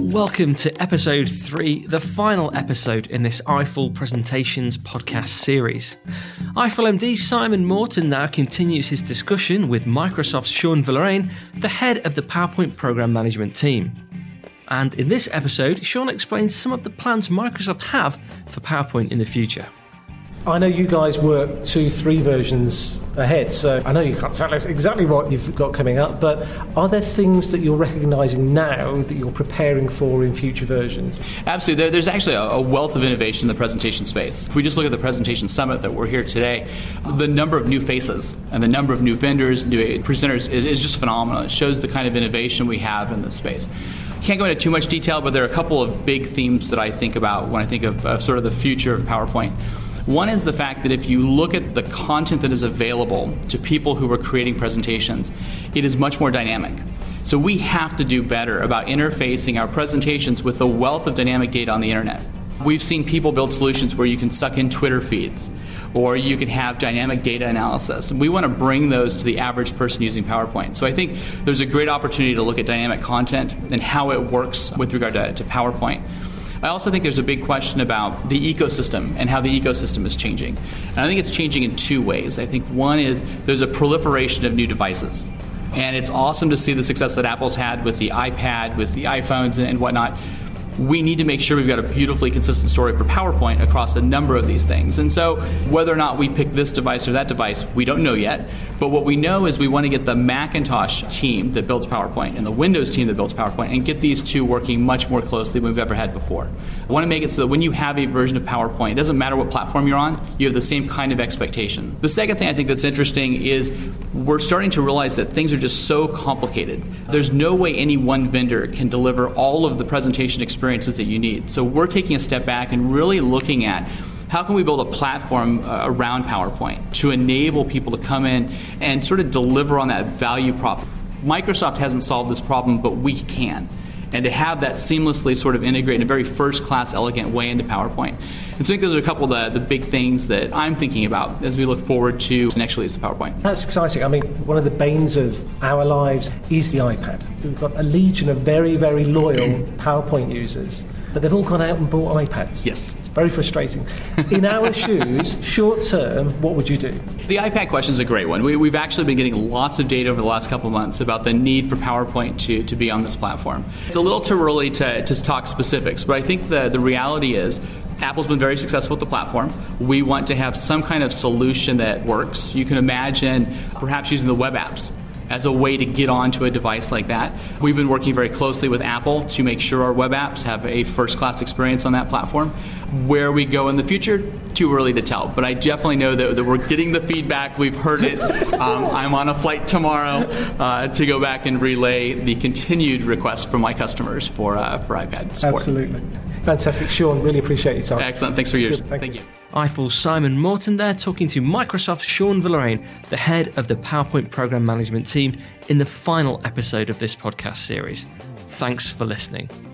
Welcome to episode 3, the final episode in this Eiffel Presentations podcast series. Eiffel MD Simon Morton now continues his discussion with Microsoft's Sean Villarein, the head of the PowerPoint program management team. And in this episode, Sean explains some of the plans Microsoft have for PowerPoint in the future. I know you guys work 2-3 versions ahead, so I know you can't tell us exactly what you've got coming up, but are there things that you're recognising now that you're preparing for in future versions? Absolutely. There's actually a wealth of innovation in the presentation space. If we just look at the Presentation Summit that we're here today, the number of new faces and the number of new vendors, new presenters is just phenomenal. It shows the kind of innovation we have in this space. Can't go into too much detail, but there are a couple of big themes that I think about when I think of sort of the future of PowerPoint. One is the fact that if you look at the content that is available to people who are creating presentations, it is much more dynamic. So we have to do better about interfacing our presentations with the wealth of dynamic data on the internet. We've seen people build solutions where you can suck in Twitter feeds, or you can have dynamic data analysis. And we want to bring those to the average person using PowerPoint. So I think there's a great opportunity to look at dynamic content and how it works with regard to PowerPoint. I also think there's a big question about the ecosystem and how the ecosystem is changing. And I think it's changing in two ways. I think one is there's a proliferation of new devices. And it's awesome to see the success that Apple's had with the iPad, with the iPhones and whatnot. We need to make sure we've got a beautifully consistent story for PowerPoint across a number of these things. And so whether or not we pick this device or that device, we don't know yet. But what we know is we want to get the Macintosh team that builds PowerPoint and the Windows team that builds PowerPoint and get these two working much more closely than we've ever had before. I want to make it so that when you have a version of PowerPoint, it doesn't matter what platform you're on, you have the same kind of expectation. The second thing I think that's interesting is we're starting to realize that things are just so complicated. There's no way any one vendor can deliver all of the presentation experiences that you need. So we're taking a step back and really looking at how can we build a platform around PowerPoint to enable people to come in and sort of deliver on that value prop. Microsoft hasn't solved this problem, but we can. And to have that seamlessly sort of integrate in a very first-class, elegant way into PowerPoint. And so I think those are a couple of the big things that I'm thinking about as we look forward to next release of PowerPoint. That's exciting. I mean, one of the banes of our lives is the iPad. We've got a legion of very, very loyal PowerPoint users, but they've all gone out and bought iPads. Yes. It's very frustrating. In our shoes, short term, what would you do? The iPad question is a great one. We've actually been getting lots of data over the last couple of months about the need for PowerPoint to be on this platform. It's a little too early to talk specifics, but I think the reality is Apple's been very successful with the platform. We want to have some kind of solution that works. You can imagine perhaps using the web apps as a way to get onto a device like that. We've been working very closely with Apple to make sure our web apps have a first-class experience on that platform. Where we go in the future, too early to tell. But I definitely know that we're getting the feedback. We've heard it. I'm on a flight tomorrow to go back and relay the continued requests from my customers for iPad support. Absolutely. Fantastic. Sean, really appreciate your time. Excellent. Thanks for yours. Thank you. Eiffel's Simon Morton there talking to Microsoft's Sean Villarein, the head of the PowerPoint program management team, in the final episode of this podcast series. Thanks for listening.